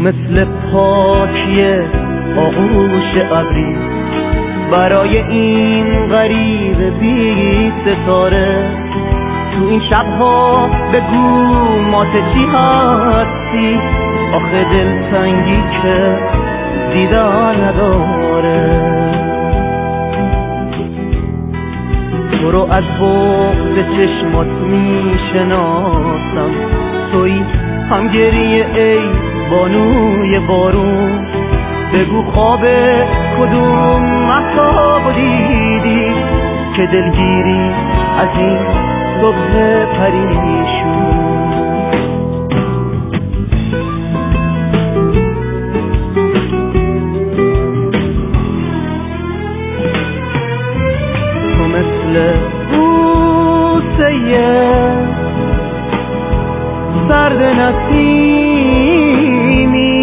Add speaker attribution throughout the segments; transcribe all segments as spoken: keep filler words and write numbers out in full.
Speaker 1: مثل پاکی آغوش ابری برای این غریب بی ستاره. تو این شبها بگو ما چی هستی، آخه دلتنگی که دیدن نداره. تو رو از بغض چشمات میشناسم، توی هم گریه ای بانوی بارون. بگو خواب کدوم مهتاب دیدی که دلگیری از این صبح پریشون. تو مثل بوسه سرد نسیمی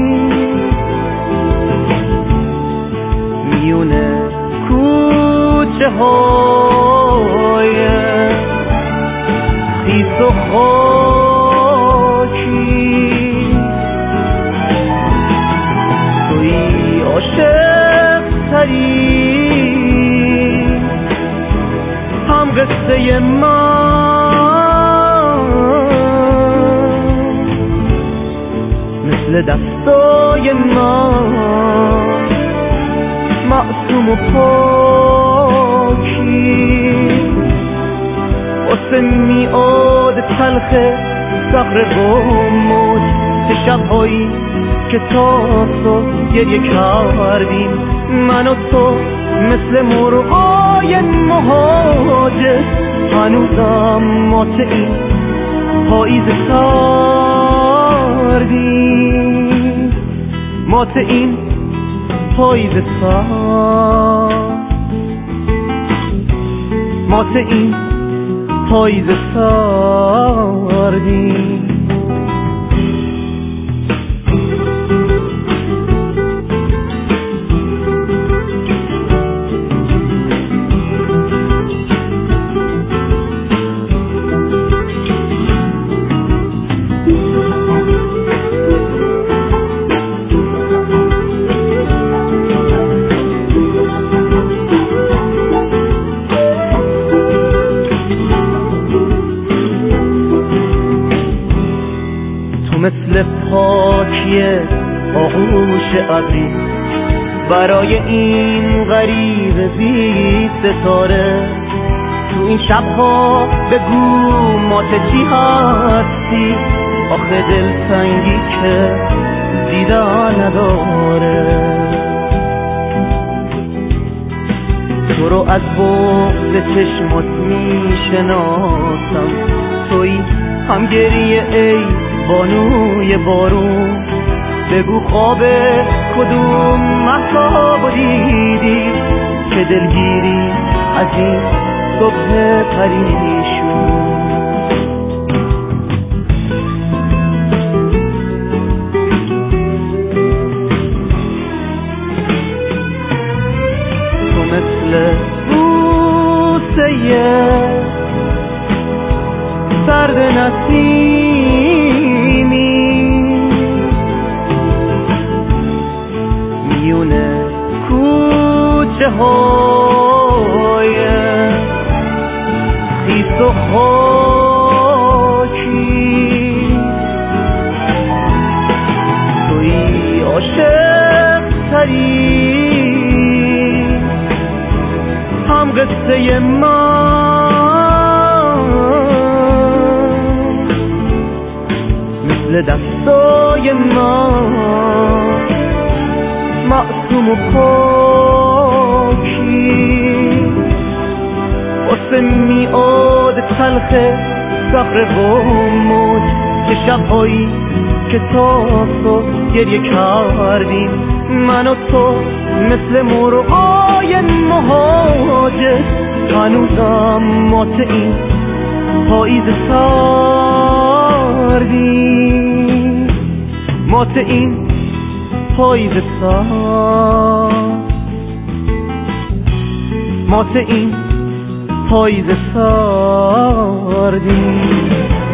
Speaker 1: میونه کوچه های خیس و خاکی. توی عاشق تری هم قصه من، مثل دستای من معصوم و پاکی. واسه میاد تلخ صخره و موج، چه شبهایی که تا تو گریه کردیم من و تو مثل مرغای مهاجر. هنوزم ما چه این پاییز سردیم، ما چه این پاییز سرد، ما چه این پاییز سردیم. مثل پاکی آغوش ابری برای این غریب بی ستاره. تو این شبها بگو ما چی هستی، آخه دلتنگی که دیدن نداره. تو رو از بغض چشمات میشناسم، توی هم گریه ای بانوی بارون. بگو خواب کدوم مهتاب دیدی که دلگیری از این صبح پریشون. تو مثل بوسه سرد نسیمی میونه کوچه های خیس و خاکی. توی عاشق تری هم قصه من، مثل دستای من معصوم و پاکی. واسه میاد تلخ صخره و موج، چه شبهایی که تا تو گریه کردیم من و تو مثل مرغای مهاجر. هنوزم ما چه این پاییز سردیم، ما چه این پاییز سرد، ما چه این پاییز سردیم.